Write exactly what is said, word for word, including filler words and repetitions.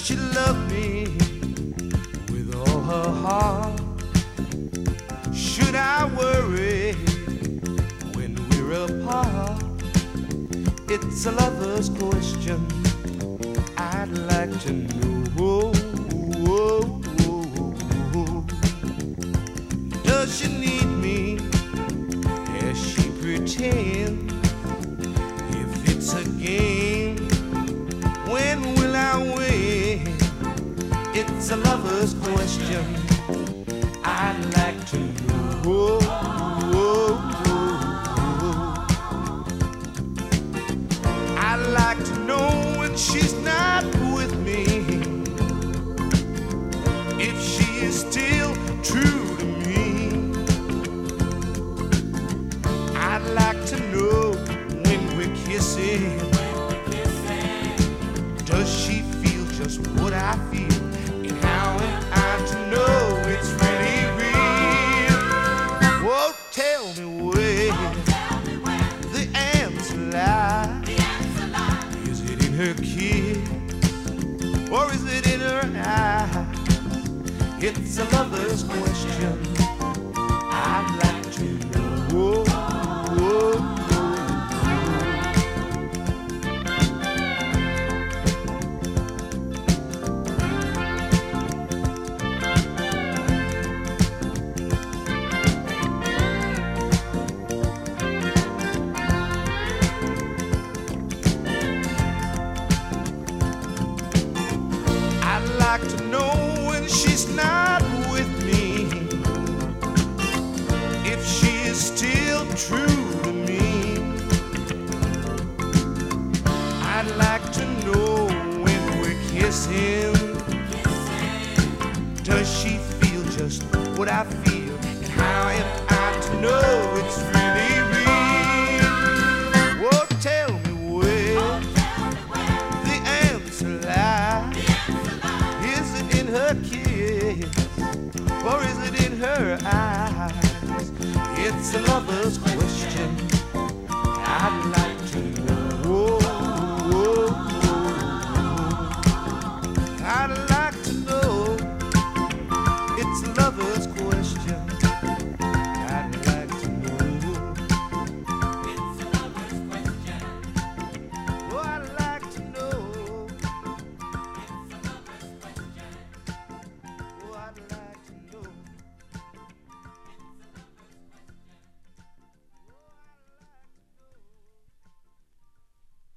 she love me with all her heart? Should I worry when we're apart? It's a lover's question I'd like to know. Does she need me as she pretends? If it's a game, when will I win? It's a lover's question I'd like to know. I'd like to know when she's not with me, if she is still true to me. I'd like to know when we're kissing, does she feel just what I feel? And how am I to know it's really real? Oh, tell me where the answer lies. Is it in her kiss, or is it in her eyes? It's a lover's question I'd like to know. I'd like to know when she's not with me, if she is still true to me. I'd like to know when we're kissing, does she feel just what I feel? And how am I to know it's really real? Oh, tell me where the answer lies. Is it in her kiss, or is it in her eyes? It's a lover's question I'd like